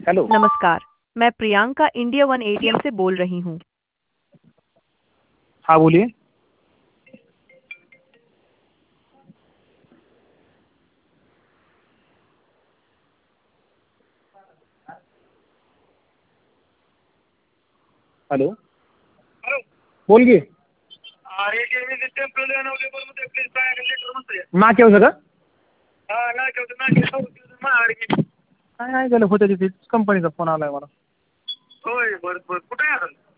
Hello. नमस्कार। मैं Priyanka India One ATM से बोल रही हूँ। हाँ बोलिए। हॅलो बोल की. नाक्यावर सगळं काय नाही झालं होतं तिथे कंपनीचा फोन आलाय मला. होय बरं बरं कुठे आहे आता?